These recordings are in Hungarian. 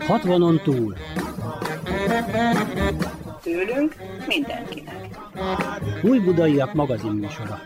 60-on túl. Tőlünk mindenkinek. Újbudaiak magazinműsora.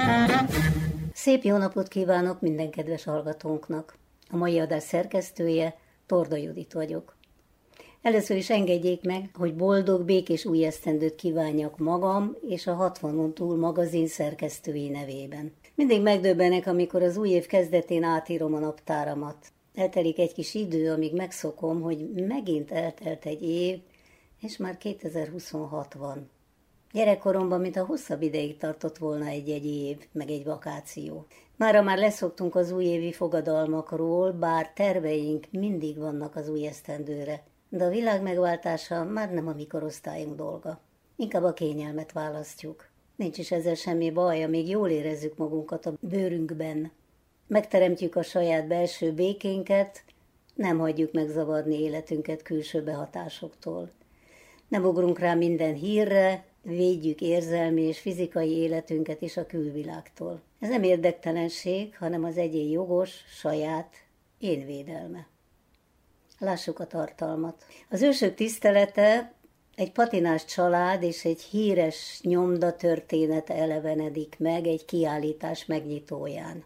Szép jó napot kívánok minden kedves hallgatónknak. A mai adás szerkesztője Torda Judit vagyok. Először is engedjék meg, hogy boldog, békés új esztendőt kívánjak magam és a 60-on túl magazin szerkesztői nevében. Mindig megdöbbenek, amikor az új év kezdetén átírom a naptáramat. Eltelik egy kis idő, amíg megszokom, hogy megint eltelt egy év, és már 2026 van. Gyerekkoromban, mintha hosszabb ideig tartott volna egy-egy év, meg egy vakáció. Mára már leszoktunk az újévi fogadalmakról, bár terveink mindig vannak az új esztendőre. De a világ megváltása már nem a mi korosztályunk dolga. Inkább a kényelmet választjuk. Nincs is ezzel semmi baj, amíg jól érezzük magunkat a bőrünkben. Megteremtjük a saját belső békénket, nem hagyjuk megzavarni életünket külső behatásoktól. Nem ugrunk rá minden hírre, védjük érzelmi és fizikai életünket is a külvilágtól. Ez nem érdektelenség, hanem az egyén jogos, saját énvédelme. Lássuk a tartalmat. Az ősök tisztelete, egy patinás család és egy híres nyomda története elevenedik meg egy kiállítás megnyitóján.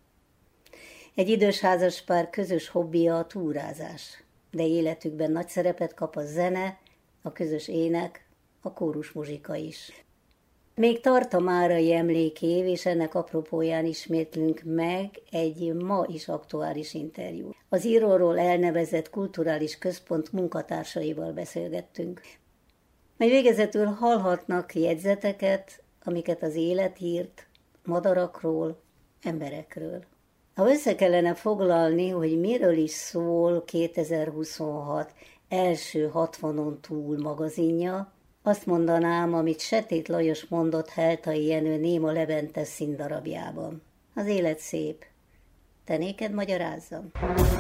Egy idős házaspár közös hobbija a túrázás, de életükben nagy szerepet kap a zene, a közös ének, a kórusmuzsika is. Még tart a márai emlékév, és ennek apropóján ismétlünk meg egy ma is aktuális interjú. Az íróról elnevezett kulturális központ munkatársaival beszélgettünk. Majd végezetül hallhatnak jegyzeteket, amiket az élet írt madarakról, emberekről. Ha össze kellene foglalni, hogy miről is szól 2026 első 60-on túl magazinja, azt mondanám, amit Setét Lajos mondott Heltai Jenő Néma Levente színdarabjában. Az élet szép. Te néked magyarázzam?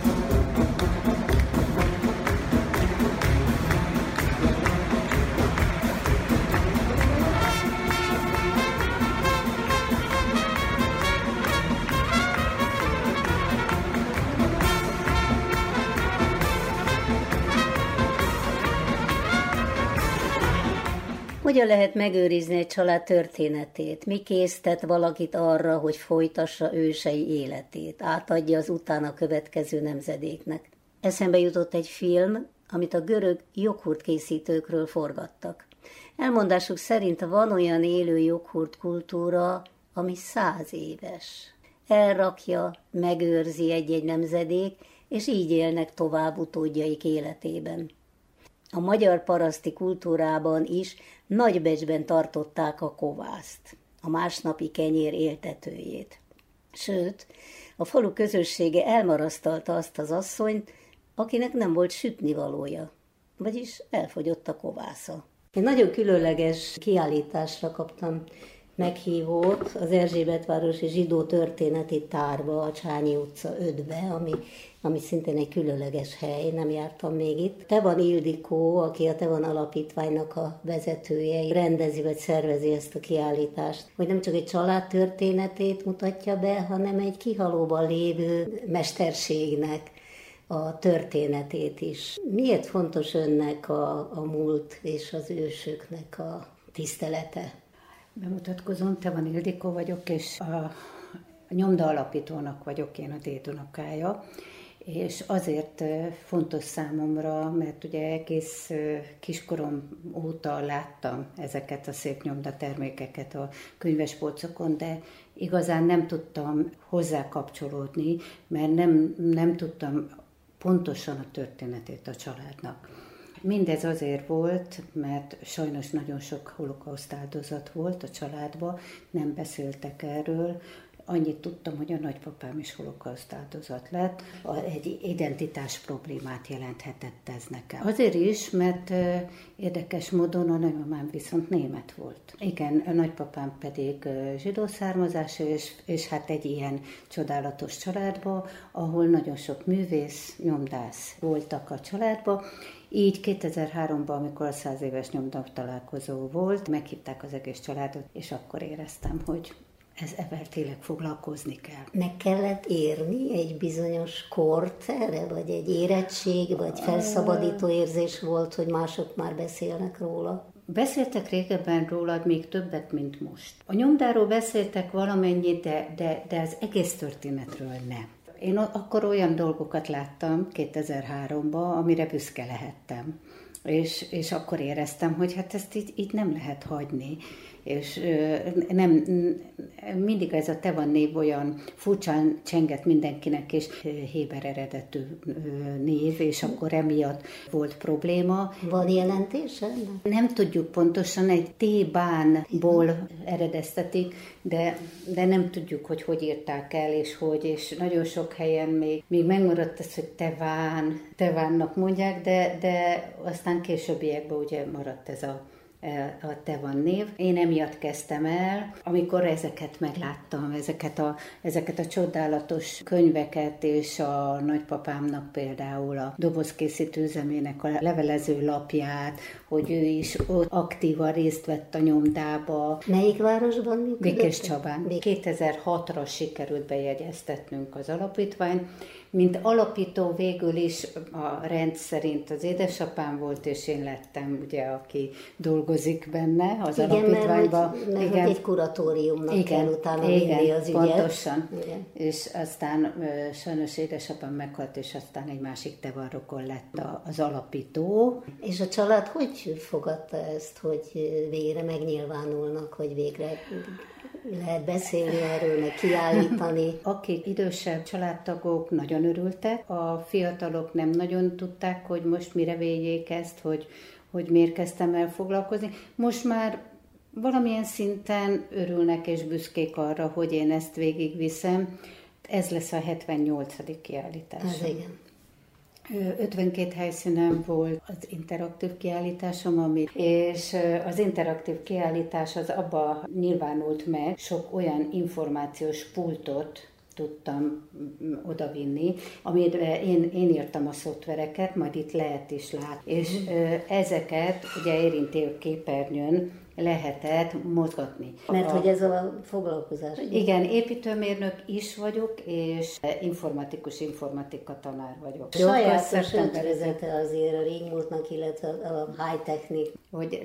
Hogyan lehet megőrizni egy család történetét? Mi késztet valakit arra, hogy folytassa ősei életét, átadja az utána következő nemzedéknek? Eszembe jutott egy film, amit a görög joghurt készítőkről forgattak. Elmondásuk szerint van olyan élő joghurt kultúra, ami 100 éves. Elrakja, megőrzi egy-egy nemzedék, és így élnek tovább utódjaik életében. A magyar paraszti kultúrában is nagy becsben tartották a kovászt, a másnapi kenyér éltetőjét. Sőt, a falu közössége elmarasztalta azt az asszonyt, akinek nem volt sütnivalója, vagyis elfogyott a kovásza. Egy nagyon különleges kiállításra kaptam meghívót az Erzsébetvárosi Zsidó Történeti Tárba, a Csányi utca 5-be, ami szintén egy különleges hely, nem jártam még itt. Tevan Ildikó, aki a Tevan Alapítványnak a vezetője, rendezi vagy szervezi ezt a kiállítást, hogy nem csak egy család történetét mutatja be, hanem egy kihalóban lévő mesterségnek a történetét is. Miért fontos önnek a múlt és az ősöknek a tisztelete? Bemutatkozom, Tevan Ildikó vagyok, és a nyomda alapítónak vagyok én, a dédunokája, és azért fontos számomra, mert ugye egész kiskorom óta láttam ezeket a szép nyomdatermékeket a könyvespolcokon, de igazán nem tudtam hozzá kapcsolódni, mert nem tudtam pontosan a történetét a családnak. Mindez azért volt, mert sajnos nagyon sok holokauszt áldozat volt a családban, nem beszéltek erről. Annyit tudtam, hogy a nagypapám is holokauszt áldozat lett. Egy identitás problémát jelenthetett ez nekem. Azért is, mert érdekes módon a nagymamám viszont német volt. Igen, a nagypapám pedig zsidó származású, és hát egy ilyen csodálatos családban, ahol nagyon sok művész, nyomdász voltak a családban. Így 2003-ban, amikor a 100 éves nyomda találkozó volt, meghívták az egész családot, és akkor éreztem, hogy ezzel tényleg foglalkozni kell. Meg kellett érni egy bizonyos kort erre, vagy egy érettség, vagy felszabadító érzés volt, hogy mások már beszélnek róla? Beszéltek régebben rólad még többet, mint most. A nyomdáról beszéltek valamennyit, de az egész történetről nem. Én akkor olyan dolgokat láttam 2003-ban, amire büszke lehettem. És akkor éreztem, hogy hát ezt így nem lehet hagyni. És nem, mindig ez a Te van név olyan furcsán csengett mindenkinek, és héber eredetű név, és akkor emiatt volt probléma. Van jelentése? Nem tudjuk pontosan, egy T-bánból eredeztetik, de nem tudjuk, hogy írták el, és nagyon sok helyen még megmaradt ez, hogy Tevánnak mondják, de aztán későbbiekben ugye maradt ez a Te van név. Én emiatt kezdtem el, amikor ezeket megláttam, ezeket a csodálatos könyveket, és a nagypapámnak például a dobozkészítő üzemének a levelező lapját, hogy ő is ott aktívan részt vett a nyomdába. Melyik városban működött? Békéscsabán. 2006-ra sikerült bejegyeztetnünk az alapítványt. Mint alapító végül is a rend szerint az édesapám volt, és én lettem, ugye, aki dolgozik benne az alapítványban. Mert hogy egy kuratóriumnak kell utána vinni az ügyet. Pontosan. Igen. És aztán sajnos édesapám meghalt, és aztán egy másik tevarrokon lett az alapító. És a család hogy fogadta ezt, hogy végre megnyilvánulnak, hogy végre lehet beszélni erről, meg kiállítani? Akik idősebb családtagok nagyon örültek, a fiatalok nem nagyon tudták, hogy most mire védjék ezt, hogy miért kezdtem el foglalkozni. Most már valamilyen szinten örülnek és büszkék arra, hogy én ezt végigviszem. Ez lesz a 78. kiállítás. Ez igen. 52 helyszínen volt az interaktív kiállításom, és az interaktív kiállítás az abba nyilvánult meg, sok olyan információs pultot tudtam odavinni, amire én írtam a szoftvereket, majd itt lehet is látni. És ezeket ugye érintő képernyőn lehetett mozgatni. Mert hogy ez a foglalkozás. Igen, építőmérnök is vagyok, és informatika tanár vagyok. Sajátos ötvezete azért a régmúltnak, illetve a high-technik. Hogy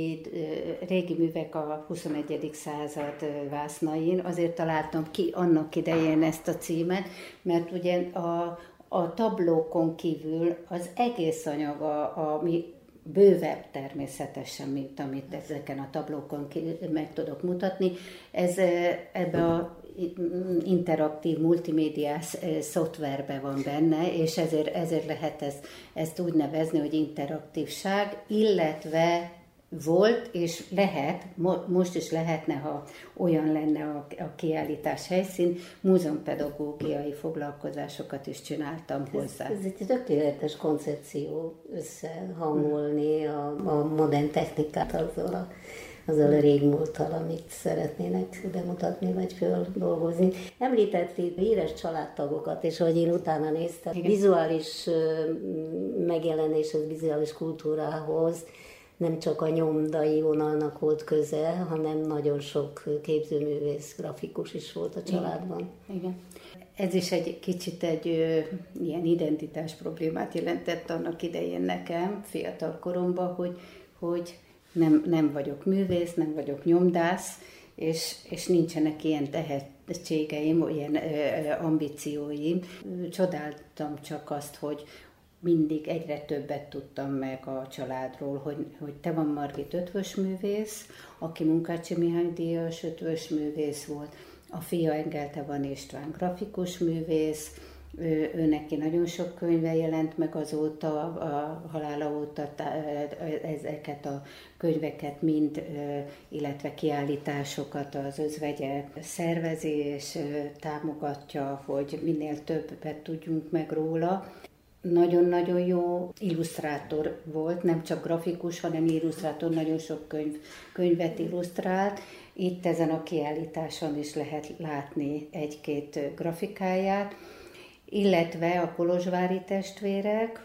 régi művek a 21. század vásznain, azért találtam ki annak idején ezt a címet, mert ugye a tablókon kívül az egész anyag, ami bővebb természetesen, mint amit ezeken a tablókon meg tudok mutatni. Ez ebbe a interaktív multimédiás szoftverben van benne, és ezért lehet ezt úgy nevezni, hogy interaktívság, illetve volt, és lehet, most is lehetne, ha olyan lenne a kiállítás helyszín, múzeumpedagógiai foglalkozásozásokat is csináltam hozzá. Ez egy tökéletes koncepció összehangolni a modern technikát azzal a régmúlttal, amit szeretnének bemutatni, vagy földolgozni. Említették híres családtagokat, és ahogy én utána néztem, vizuális megjelenéshez, vizuális kultúrához nem csak a nyomdai vonalnak volt köze, hanem nagyon sok képzőművész, grafikus is volt a családban. Igen. Ez is egy kicsit egy ilyen identitás problémát jelentett annak idején nekem, fiatal koromban, hogy nem vagyok művész, nem vagyok nyomdász, és nincsenek ilyen tehetségeim, ilyen ambícióim. Csodáltam csak azt, hogy mindig egyre többet tudtam meg a családról, hogy Te van Margit ötvösművész, aki Munkácsi Mihály díjas ötvösművész volt, a fia Engel van István grafikus művész, ő neki nagyon sok könyve jelent meg azóta, a halála óta ezeket a könyveket mind, illetve kiállításokat az özvegye szervezi és támogatja, hogy minél többet tudjunk meg róla. Nagyon-nagyon jó illusztrátor volt, nem csak grafikus, hanem illusztrátor, nagyon sok könyvet illusztrált. Itt ezen a kiállításon is lehet látni egy-két grafikáját, illetve a kolozsvári testvérek,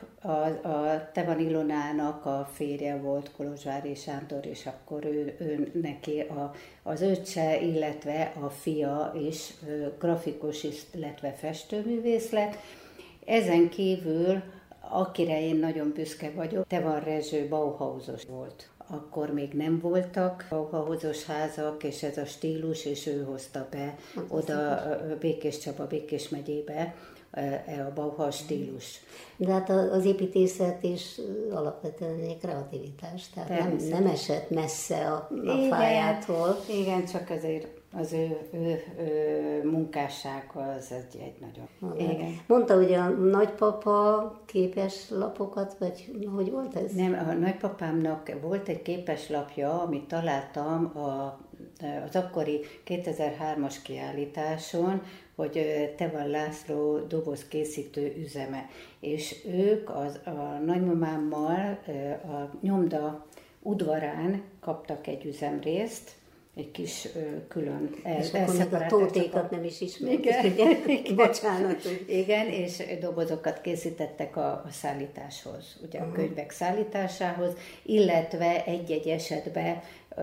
a Tevan Ilonának a férje volt Kolozsvári Sándor, és akkor ő neki az öccse, illetve a fia is grafikus, illetve festőművész lett. Ezen kívül, akire én nagyon büszke vagyok, Tevan Rezső Bauhausos volt. Akkor még nem voltak Bauhausos házak, és ez a stílus, és ő hozta be oda Békés Csaba, Békés megyébe a Bauhaus stílus. De hát az építészet is alapvetően egy kreativitás, tehát nem esett messze a fájától. Igen, csak azért az ő munkásság az egy nagyon... Igen. Mondta, hogy a nagypapa képeslapokat, vagy hogy volt ez? Nem, a nagypapámnak volt egy képeslapja, amit találtam az akkori 2003-as kiállításon, hogy Tevan László dobozkészítő üzeme. És ők a nagymamámmal a nyomda udvarán kaptak egy üzemrészt, egy kis külön és akkor még a tótékat nem is ismerték. Igen. Bocsánat. Igen, és dobozokat készítettek a szállításhoz, ugye a könyvek szállításához, illetve egy-egy esetben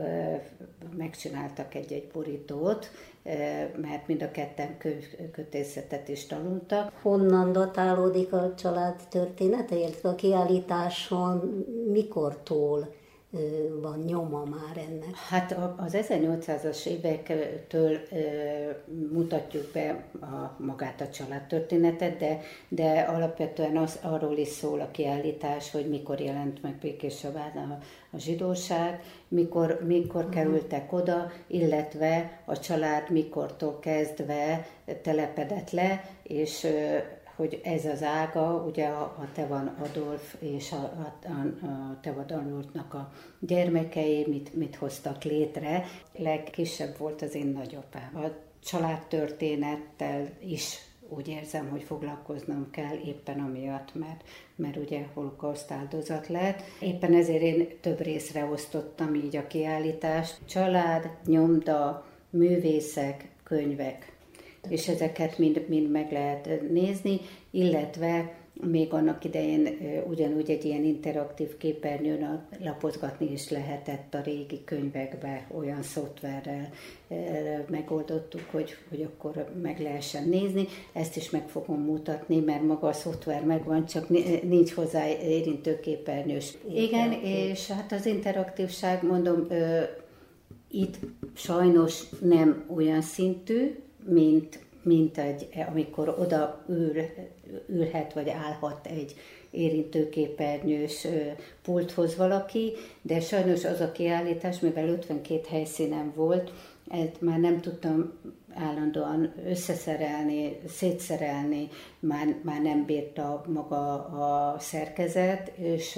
megcsináltak egy-egy borítót, mert mind a ketten kötészetet is tanultak. Honnan datálódik a család története, illetve a kiállításon mikortól van nyoma már ennek? Hát az 1800-as évektől mutatjuk be magát a családtörténetet, de alapvetően arról is szól a kiállítás, hogy mikor jelent meg Békéscsabán a zsidóság, mikor kerültek oda, illetve a család mikortól kezdve telepedett le, és hogy ez az ága, ugye a Tevan Adolf és a Tevan Adolfnak a gyermekei mit hoztak létre. Legkisebb volt az én nagyapám. A családtörténettel is úgy érzem, hogy foglalkoznom kell éppen amiatt, mert ugye holokauszt áldozat lett. Éppen ezért én több részre osztottam így a kiállítást. Család, nyomda, művészek, könyvek. És ezeket mind meg lehet nézni, illetve még annak idején ugyanúgy egy ilyen interaktív képernyőn lapozgatni is lehetett a régi könyvekbe, olyan szoftverrel megoldottuk, hogy akkor meg lehessen nézni. Ezt is meg fogom mutatni, mert maga a szoftver megvan, csak nincs hozzá érintőképernyős. Igen, és hát az interaktívság, mondom, itt sajnos nem olyan szintű, mint amikor oda ülhet vagy állhat egy érintőképernyős pulthoz valaki, de sajnos az a kiállítás, mivel 52 helyszínen volt, már nem tudtam állandóan összeszerelni, szétszerelni, már nem bírta maga a szerkezet, és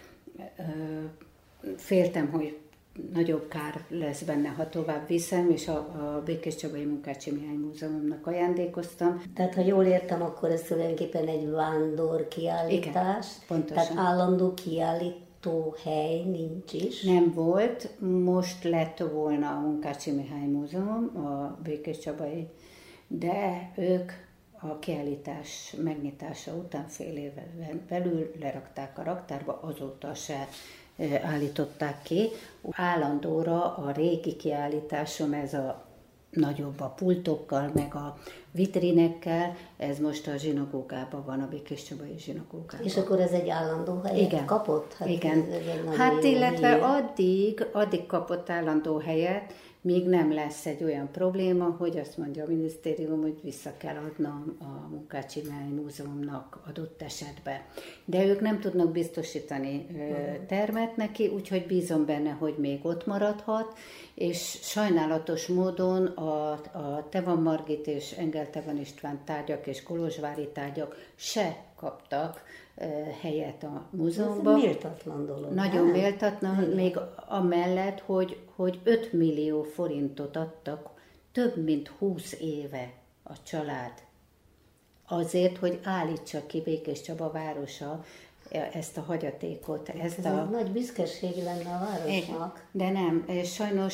féltem, hogy nagyobb kár lesz benne, ha tovább viszem, és a Békéscsabai Munkácsi Mihály Múzeumnak ajándékoztam. Tehát, ha jól értem, akkor ez tulajdonképpen egy vándor kiállítás. Igen, pontosan. Tehát állandó kiállító hely nincs is. Nem volt, most lett volna a Munkácsi Mihály Múzeum, a Békéscsabai, de ők a kiállítás megnyitása után fél éven belül lerakták a raktárba, azóta se állították ki. Állandóra a régi kiállításom, ez a nagyobb a pultokkal, meg a vitrinekkel, ez most a zsinagógában van, a Békéscsabai zsinagógában. És akkor ez egy állandó helyet kapott? Hát igen. Hát illetve addig kapott állandó helyet, míg nem lesz egy olyan probléma, hogy azt mondja a minisztérium, hogy vissza kell adnom a Munkácsi Mihály Múzeumnak adott esetben. De ők nem tudnak biztosítani termet neki, úgyhogy bízom benne, hogy még ott maradhat, és sajnálatos módon a Tevan Margit és Engel Tevan István tárgyak és kolozsvári tárgyak se kaptak helyet a múzeumban. Ez méltatlan dolog. Nagyon méltatlan, még amellett, hogy 5 millió forintot adtak több mint 20 éve a család azért, hogy állítsa ki Békéscsaba városa ezt a hagyatékot. Ez nagy büszkeség lenne a városnak. De nem, sajnos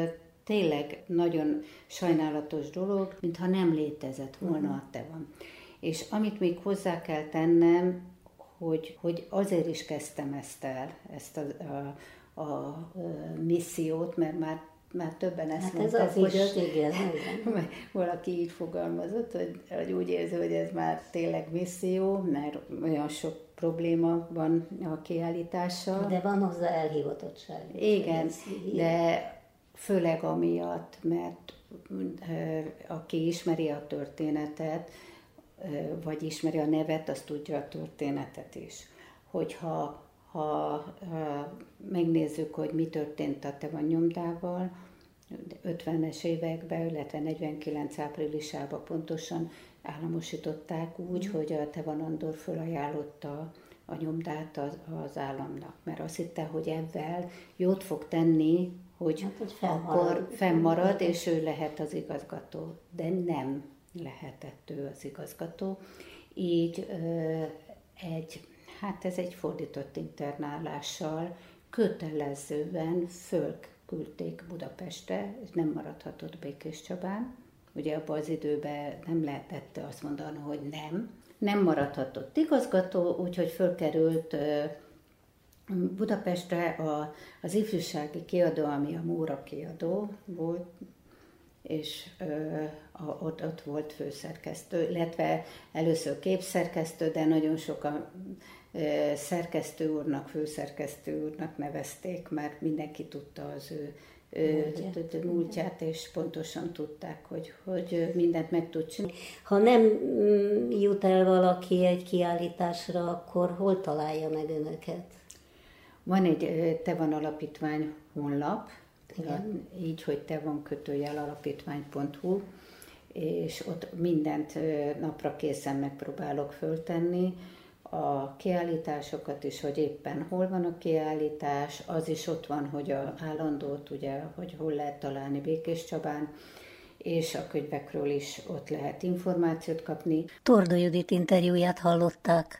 tényleg nagyon sajnálatos dolog, mintha nem létezett volna a Tevan. És amit még hozzá kell tennem, hogy azért is kezdtem ezt a missziót, mert már többen ezt mondták, hogy az igen. Valaki így fogalmazott, hogy úgy érzi, hogy ez már tényleg misszió, mert olyan sok probléma van a kiállítással. De van hozzá elhivatottság. Igen, de főleg amiatt, mert aki ismeri a történetet, vagy ismeri a nevet, az tudja a történetet is. Hogyha megnézzük, hogy mi történt a Tevan nyomdával, 50-es években, illetve 49 áprilisában pontosan államosították úgy, hogy a Tevan Andor fölajánlotta a nyomdát az államnak, mert azt hitte, hogy ebben jót fog tenni, hogy akkor fennmarad, és ő lehet az igazgató. De nem lehetett ő az igazgató. Így ez egy fordított internálással kötelezően fölküldték Budapestre, és nem maradhatott Békéscsabán. Ugye abban az időben nem lehetett azt mondani, hogy nem maradhatott igazgató, úgyhogy fölkerült Budapestre az ifjúsági kiadó, ami a Móra kiadó volt, és ott volt főszerkesztő, illetve először képszerkesztő, de nagyon sokan szerkesztő úrnak, főszerkesztő úrnak nevezték, mert mindenki tudta az ő múltját, és pontosan tudták, hogy mindent meg tud csinálni. Ha nem jut el valaki egy kiállításra, akkor hol találja meg önöket? Van egy Tevan Alapítvány honlap, így, hogy tevan-alapítvány.hu, és ott mindent napra készen megpróbálok föltenni, a kiállításokat is, hogy éppen hol van a kiállítás, az is ott van, hogy a állandót, ugye, hogy hol lehet találni Békéscsabán, és a könyvekről is ott lehet információt kapni. Torda Judit interjúját hallották.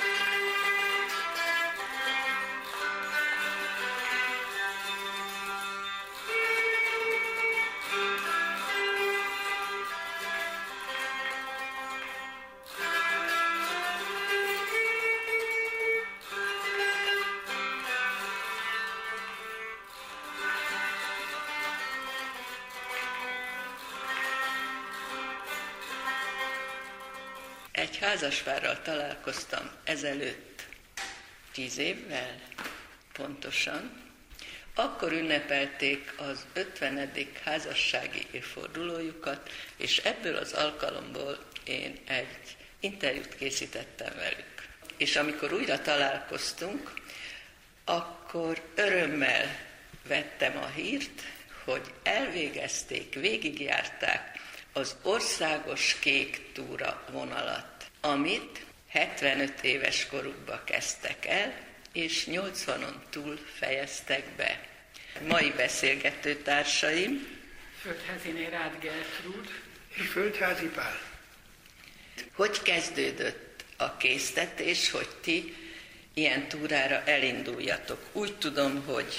Egy házaspárral találkoztam ezelőtt 10 évvel pontosan. Akkor ünnepelték az 50. házassági évfordulójukat, és ebből az alkalomból én egy interjút készítettem velük. És amikor újra találkoztunk, akkor örömmel vettem a hírt, hogy elvégezték, végigjárták az országos kék túra vonalat, amit 75 éves korukba kezdtek el, és 80-on túl fejeztek be. Mai beszélgető társaim: Földháziné Rád Gertrúd és Földházi Pál. Hogy kezdődött a késztetés, hogy ti ilyen túrára elinduljatok? Úgy tudom, hogy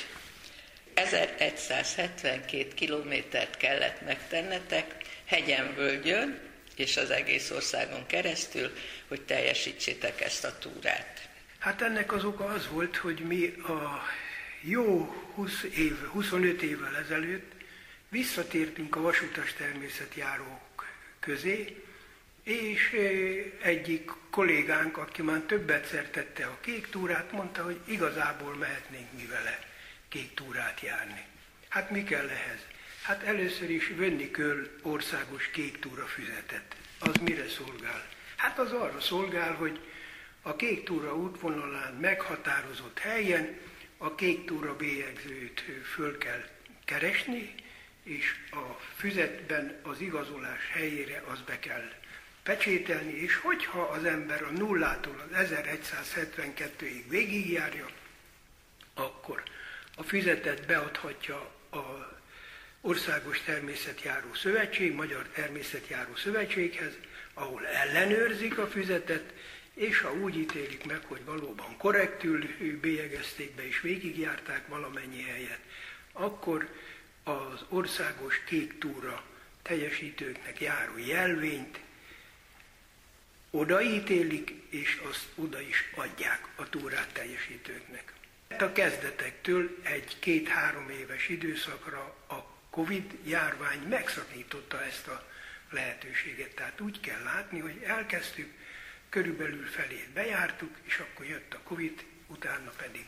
1172 kilométert kellett megtennetek, hegyen-völgyön és az egész országon keresztül, hogy teljesítsétek ezt a túrát. Hát ennek az oka az volt, hogy mi a jó 25 évvel ezelőtt visszatértünk a vasutas természetjárók közé, és egyik kollégánk, aki már többetszer tette a kék túrát, mondta, hogy igazából mehetnénk mi vele kék túrát járni. Hát mi kell ehhez? Hát először is venni kell országos kék túra füzetet. Az mire szolgál? Hát az arra szolgál, hogy a kék túra útvonalán meghatározott helyen a kék túra bélyegzőt föl kell keresni, és a füzetben az igazolás helyére az be kell pecsételni, és hogyha az ember a nullától az 1172-ig végigjárja, akkor a füzetet beadhatja a Országos Természetjáró Szövetség, Magyar Természetjáró Szövetséghez, ahol ellenőrzik a füzetet, és ha úgy ítélik meg, hogy valóban korrektül bélyegezték be és végigjárták valamennyi helyet, akkor az országos kék túra teljesítőknek járó jelvényt odaítélik, és azt oda is adják a túrát teljesítőknek. A kezdetektől egy 2-3 éves időszakra a Covid járvány megszakította ezt a lehetőséget. Tehát úgy kell látni, hogy elkezdtük, körülbelül felét bejártuk, és akkor jött a Covid, utána pedig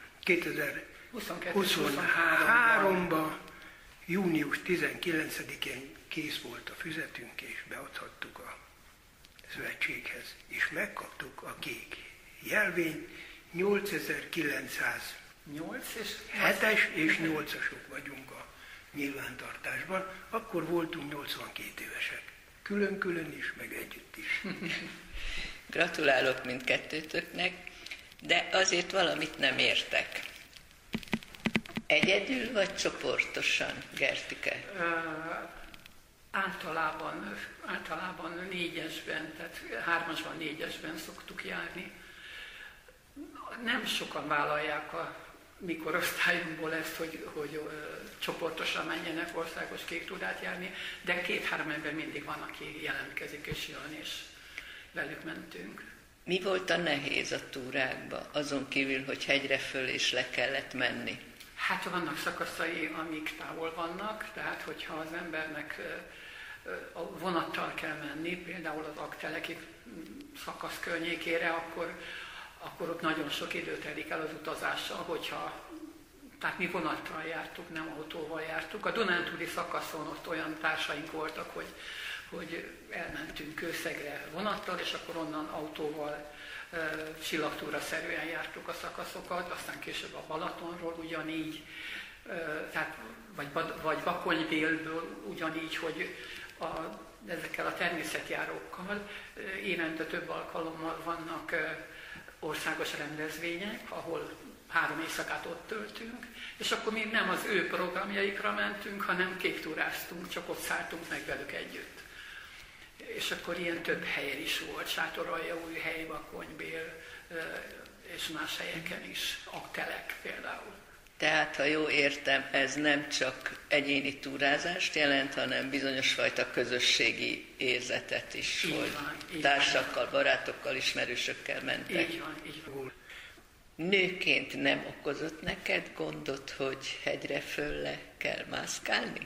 2023-ban, június 19-én kész volt a füzetünk, és beadhattuk a szövetséghez, és megkaptuk a kék jelvényt. 8907-es és 8-asok vagyunk a nyilvántartásban, akkor voltunk 82 évesek. Külön-külön is, meg együtt is. Gratulálok mindkettőtöknek, de azért valamit nem értek. Egyedül vagy csoportosan, Gertike? Általában 4-esben, tehát 3-asban, 4-esben szoktuk járni. Nem sokan vállalják a mi korosztályunkból ezt, hogy csoportosan menjenek országos kéktúrát járni, de 2-3 ember mindig van, aki jelentkezik és jön, és velük mentünk. Mi volt a nehéz a túrákba, azon kívül, hogy hegyre föl és le kellett menni? Hát vannak szakaszai, amik távol vannak, tehát hogyha az embernek a vonattal kell menni, például az Akteleki szakasz környékére, akkor ott nagyon sok idő telik el az utazással, tehát mi vonattal jártuk, nem autóval jártuk. A Dunántúli szakaszon ott olyan társaink voltak, hogy elmentünk Kőszegre vonattal, és akkor onnan autóval csillagtúra-szerűen jártuk a szakaszokat, aztán később a Balatonról ugyanígy, tehát, vagy Bakonybélből ugyanígy, hogy ezekkel a természetjárókkal évente több alkalommal vannak országos rendezvények, ahol 3 éjszakát ott töltünk, és akkor mi nem az ő programjaikra mentünk, hanem kéktúráztunk, csak ott szálltunk meg velük együtt. És akkor ilyen több helyen is volt, Sátoraljaújhely, Bakonybél, és más helyeken is, Aktelek például. Tehát, ha jól értem, ez nem csak egyéni túrázást jelent, hanem bizonyos fajta közösségi érzetet is, így hogy van, társakkal, barátokkal, ismerősökkel mentek. Így van. Nőként nem okozott neked gondot, hogy hegyre fölle kell mászkálni?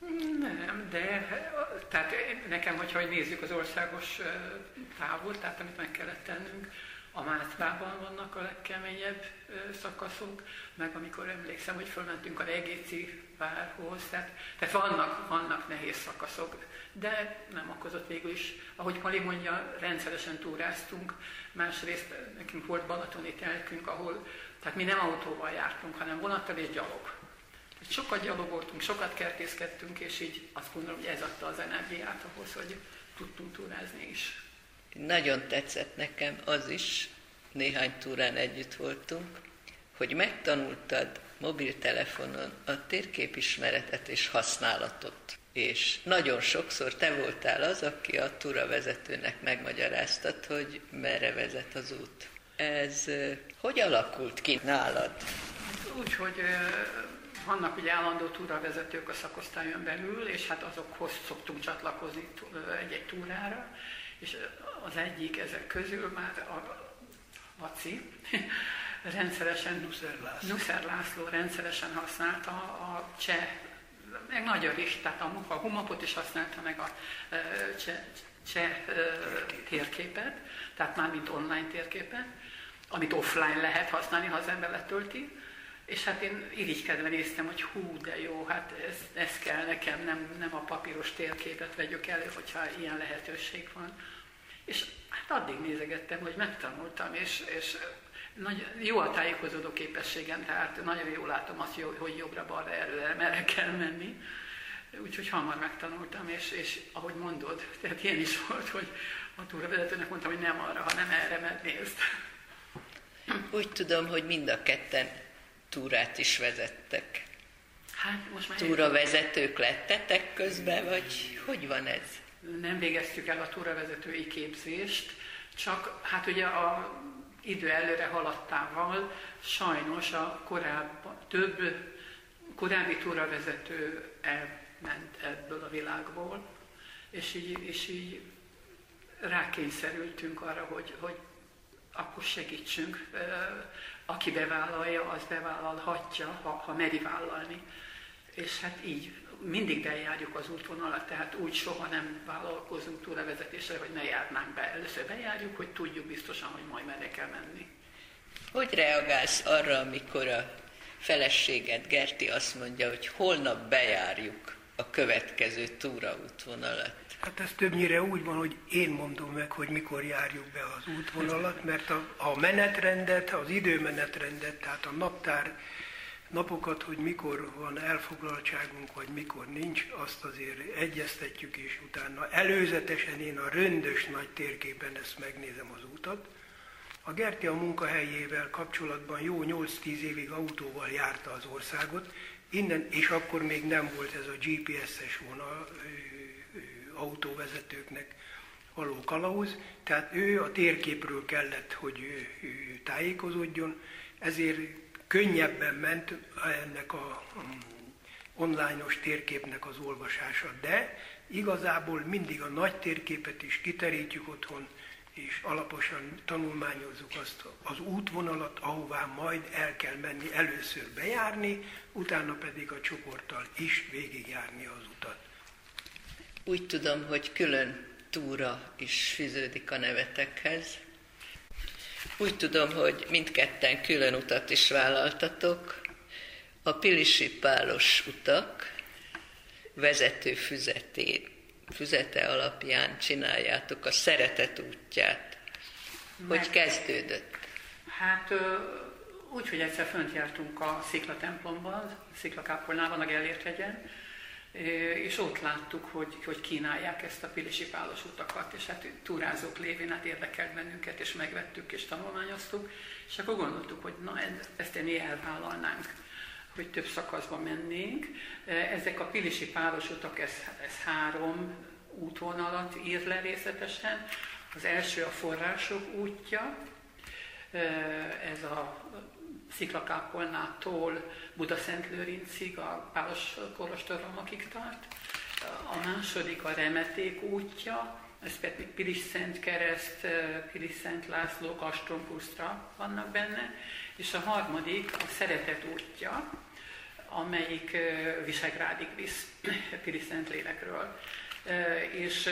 Nem, de tehát nekem, hogyha nézzük az országos távot, tehát amit meg kellett tennünk, a Mátrában vannak a legkeményebb szakaszok, meg amikor emlékszem, hogy fölmentünk a Regéci várhoz, tehát vannak nehéz szakaszok, de nem okozott végül is. Ahogy Pali mondja, rendszeresen túráztunk, másrészt nekünk volt balatoni telkünk, ahol, tehát mi nem autóval jártunk, hanem vonattal és gyalog. Sokat gyalogoltunk, sokat kertészkedtünk, és így azt gondolom, hogy ez adta az energiát ahhoz, hogy tudtunk túrázni is. Nagyon tetszett nekem az is, néhány túrán együtt voltunk, hogy megtanultad mobiltelefonon a térképismeretet és használatot. És nagyon sokszor te voltál az, aki a túravezetőnek megmagyaráztad, hogy merre vezet az út. Ez hogy alakult ki nálad? Úgy, hogy vannak ugye állandó túravezetők a szakosztályon belül, és hát azokhoz szoktunk csatlakozni egy-egy túrára, és az egyik ezek közül már a Laci rendszeresen, Nuszer László rendszeresen használta a cseh, meg magyar is, tehát a Humapot is használta, meg a cseh térképet, tehát már mint online térképet, amit offline lehet használni, ha az ember letölti. És hát én irigykedve néztem, hogy hú, de jó, hát ez kell nekem, nem a papíros térképet vegyük elő, hogyha ilyen lehetőség van. És hát addig nézegettem, hogy megtanultam, és jó a tájékozódó képességem, tehát nagyon jól látom azt, hogy jobbra-balra előre merre kell menni. Úgyhogy hamar megtanultam, és ahogy mondod, tehát ilyen is volt, hogy a túravezetőnek mondtam, hogy nem arra, hanem erre, mert nézd. Úgy tudom, hogy mind a ketten túrát is vezettek. Hát most már túravezetők lettetek közben, vagy hogy van ez? Nem végeztük el a túravezetői képzést, csak hát ugye a idő előre haladtával sajnos több korábbi túravezető elment ebből a világból, és így rákényszerültünk arra, hogy akkor segítsünk. Aki bevállalja, az bevállalhatja, ha meri vállalni. És hát így mindig bejárjuk az útvonalat, tehát úgy soha nem vállalkozunk túravezetésre, hogy ne járnánk be. Először bejárjuk, hogy tudjuk biztosan, hogy majd merre kell menni. Hogy reagálsz arra, amikor a feleséged, Gerti azt mondja, hogy holnap bejárjuk a következő túraútvonalat? Hát ez többnyire úgy van, hogy én mondom meg, hogy mikor járjuk be az útvonalat, mert a menetrendet, az időmenetrendet, tehát a napokat, hogy mikor van elfoglaltságunk, vagy mikor nincs, azt azért egyeztetjük, és utána előzetesen én a röndös nagy térképen ezt megnézem az utat. A Gerti a munkahelyével kapcsolatban jó 8-10 évig autóval járta az országot, innen, és akkor még nem volt ez a GPS-es vonal autóvezetőknek való kalauz, tehát ő a térképről kellett, hogy ő tájékozódjon, ezért könnyebben ment ennek a online-os térképnek az olvasása, de igazából mindig a nagy térképet is kiterítjük otthon, és alaposan tanulmányozzuk azt az útvonalat, ahová majd el kell menni, először bejárni, utána pedig a csoporttal is végigjárni az utat. Úgy tudom, hogy külön túra is fűződik a nevetekhez. Úgy tudom, hogy mindketten külön utat is vállaltatok. A Pilisi Pálos utak vezető füzete alapján csináljátok a Szeretet útját. Hogy kezdődött? Hát úgy, hogy egyszer fönt jártunk a Sziklatemplomban, Sziklakápolnában, a Gellért hegyen, és ott láttuk, hogy kínálják ezt a Pilisi Pálos utakat, és hát túrázók lévén hát érdekelt bennünket, és megvettük, és tanulmányoztuk, és akkor gondoltuk, hogy na, ezt mi elvállalnánk, hogy több szakaszba mennénk. Ezek a Pilisi Pálos utak, ez 3 útvonalat ír le részletesen. Az első a Források útja, ez a Sziklakápolnától Budaszentlőrincig, a Pálos kolostoromokig tart. A második a Remeték útja, ez pedig Pilis-Szentkereszt, Pilis-Szent László, Kastrompusztra vannak benne, és a harmadik a Szeretet útja, amelyik Visegrádig visz Pilis-Szentlélekről. És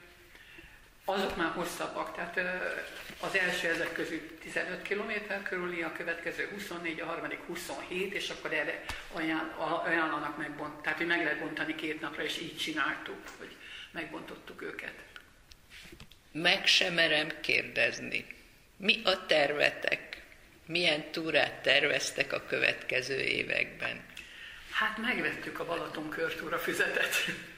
azok már hosszabbak, tehát az első ezek közül 15 km körüli, a következő 24, a harmadik 27, és akkor erre ajánlanak megbontani, tehát hogy meg lehet bontani 2 napra, és így csináltuk, hogy megbontottuk őket. Meg sem merem kérdezni, mi a tervetek? Milyen túrát terveztek a következő években? Hát megvettük a Balaton körtúra füzetet.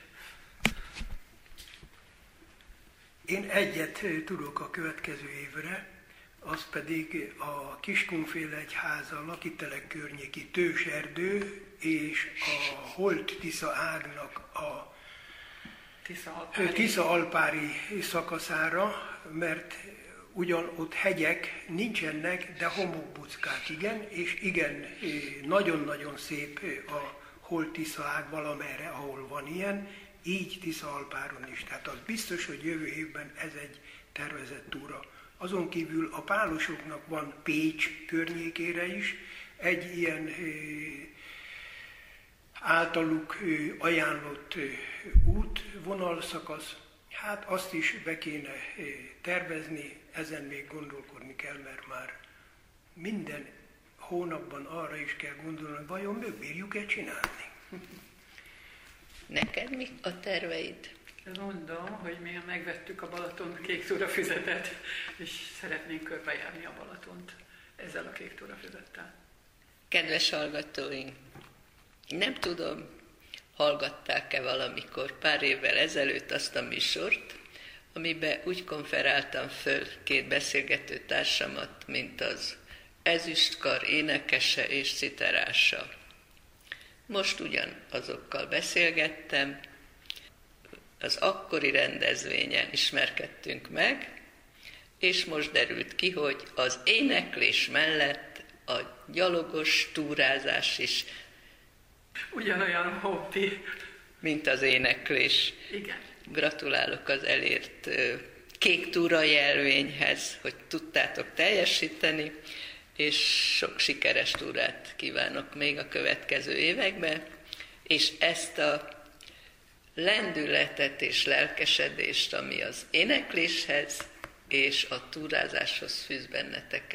Én egyet tudok a következő évre, az pedig a Kiskunfélegyháza, Lakitelek környéki Tőserdő és a Holt-Tisza ágnak a Tisza-Alpári szakaszára, mert ugyan ott hegyek nincsenek, de homokbuckák igen, és igen, nagyon-nagyon szép a Holt-Tisza ág valamerre, ahol van ilyen, így Tisza-Alpáron is. Tehát az biztos, hogy jövő évben ez egy tervezett túra. Azon kívül a pálosoknak van Pécs környékére is egy ilyen általuk ajánlott útvonalszakasz. Hát azt is be kéne tervezni, ezen még gondolkodni kell, mert már minden hónapban arra is kell gondolni, hogy vajon megbírjuk-e csinálni. Neked mi a terveid? Mondom, hogy mi megvettük a Balaton kék túrafüzetet, és szeretnénk körbejárni a Balatont ezzel a kék túrafüzettel. Kedves hallgatóink, nem tudom, hallgatták-e valamikor pár évvel ezelőtt azt a műsort, amiben úgy konferáltam föl 2 beszélgető társamat, mint az Ezüstkar énekese és citerása. Most ugyanazokkal beszélgettem, az akkori rendezvényen ismerkedtünk meg, és most derült ki, hogy az éneklés mellett a gyalogos túrázás is ugyanolyan hobbi, mint az éneklés. Igen. Gratulálok az elért kék túra jelvényhez, hogy tudtátok teljesíteni, és sok sikeres túrát kívánok még a következő években, és ezt a lendületet és lelkesedést, ami az énekléshez és a túrázáshoz fűz benneteket,